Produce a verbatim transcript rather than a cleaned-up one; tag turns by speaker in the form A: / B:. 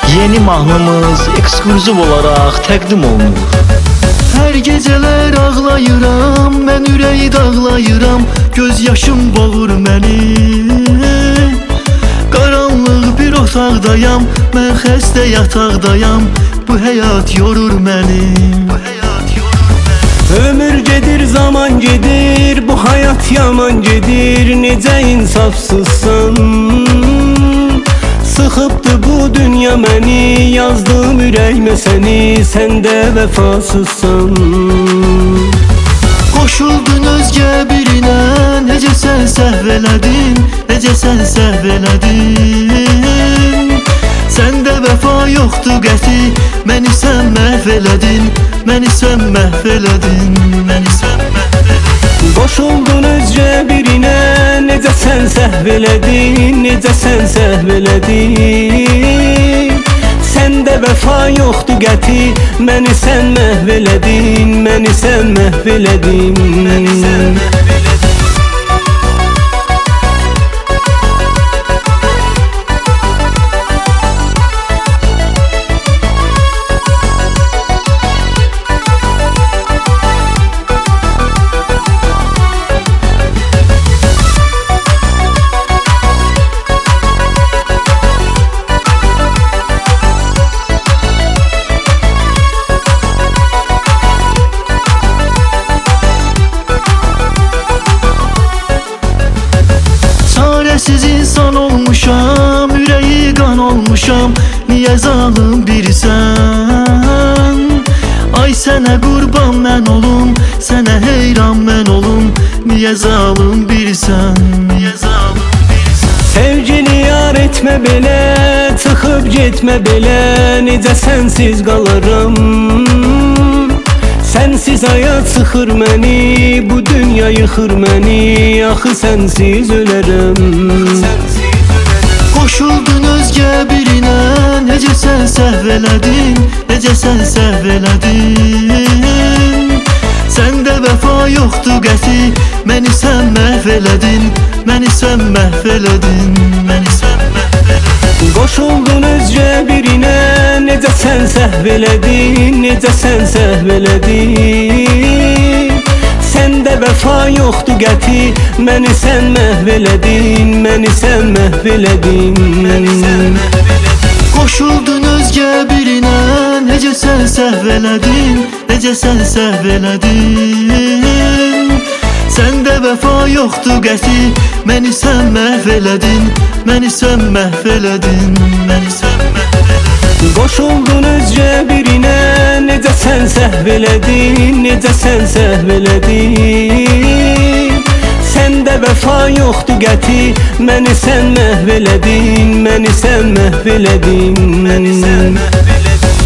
A: Yeni mahnımız ekskluziv olaraq təqdim olunur. Hər gecələr ağlayıram, mən ürəyi dağlayıram, göz yaşım boğur məni. Qaranlıq bir otaqdayam, mən xəstə yataqdayam, bu həyat yorur məni.
B: Ömür gedir, zaman gedir, bu hayat yaman gedir, necə insafsızsan. Sıxıbdı bu dünya məni, yazdım ürəkmə səni, sən də vəfasızsan.
A: Qoşuldun özgə birinə, necə sən səhv elədin, necə sən səhv elədin. Səndə vəfa yoxdur qəti, məni sən məhv elədin, məni sən məhv elədin, məni sən məhv elədin.
B: Qoşuldun özgə birinə, necə sən səhv elədin, necə sən səhv elədin. Səndə vəfa yoxdur qəti, məni sən məhv elədin, məni sən məhv elədin, məni sən məhv elədin.
A: Siz insan olmuşam, ürəyi qan olmuşam, niyə zalım birsən? Ay sənə qurban mən olum, sənə heyran mən olum, niyə zalım birsən? Niyə zalım birsən?
B: Sevgili yar etmə belə, çıxıb getmə belə, necə sənsiz qalaram. Sənsiz həyat sıxır məni, bu dünya yıxır məni, axı sənsiz ölərəm.
A: Qoşuldun özgə birinə, necə sən səhv elədin, necə sən səhv elədin. Səndə vəfa yoxdur qəti, məni sən məhv elədin, məni sən məhv elədin, məni sən məhv elədin.
B: Qoşuldun özgə birinə, necə sən səhv elədin, necə sən səhv elədin. Səndə vəfa yoxdur qəti, məni sən məhv elədin, məni sən məhv elədin, məni sən məhv elədin.
A: Qoşuldun özgə birinə, necə sən səhv elədin, necə sən səhv elədin. Səndə vəfa yoxdur qəti, məni sən məhv elədin, məni sən məhv elədin, məni sən məhv elədin.
B: Qoşuldun özgə birinə, necə sən səhv elədin, necə sən səhv elədin. Səndə vəfa yoxdur qəti, məni sən məhv elədin, məni sən məhv elədin, məni sən məhv elədin.